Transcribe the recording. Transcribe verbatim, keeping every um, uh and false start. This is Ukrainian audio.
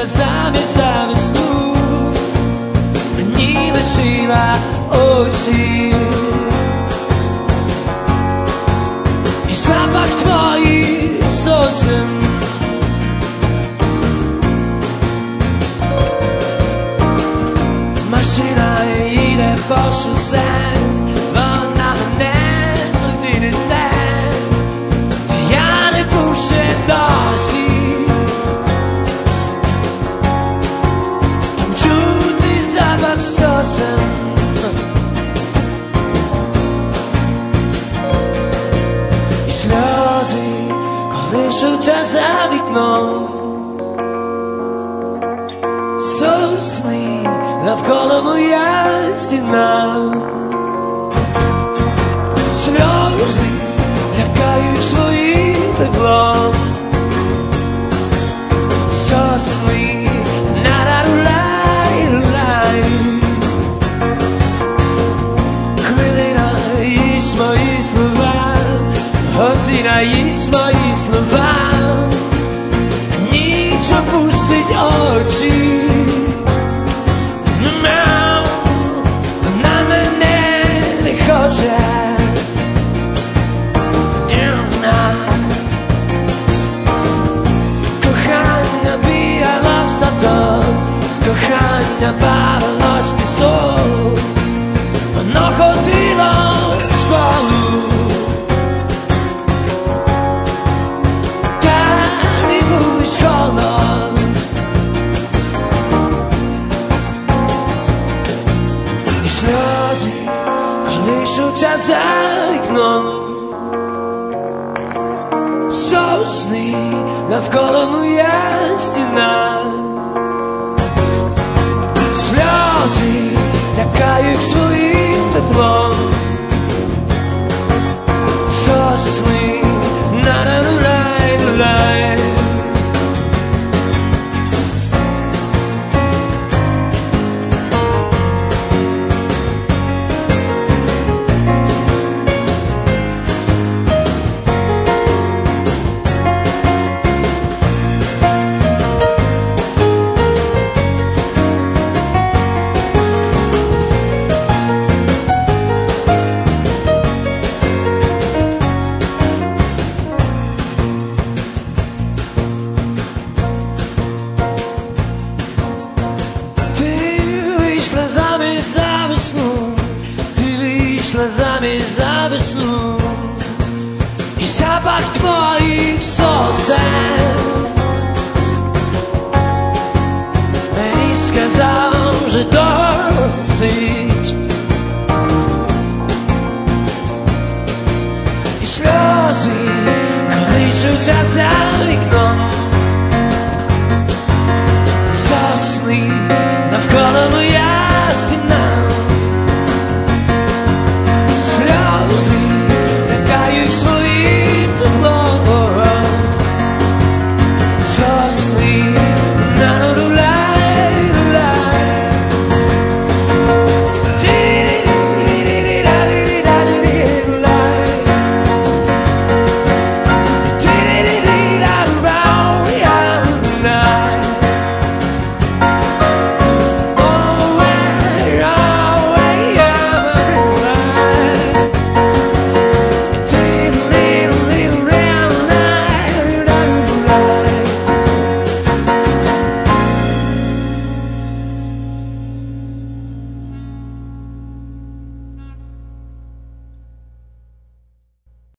замість за весну, мені лишила очі і запах твоїх сосен. Машина їде по шосе, вона мене туди несе, я не пущу досі. Там чути запах сосен, і сльози колишуться за вікном. Сосни навколо моя стіна, сльози лякають своїм теплом. Сосни на-ра-ру-лай-ру-лай, хвилина їсть мої слова, година їсть мої слова, ніч опустить очі. Вона мене не хоче, кохання бігало в садок, кохання бавилось в пісок, воно ходило в школу, та не був лиш холод. І сльози колишуться за вікном. Сосни навколо моя стіна, сльози лякають свої.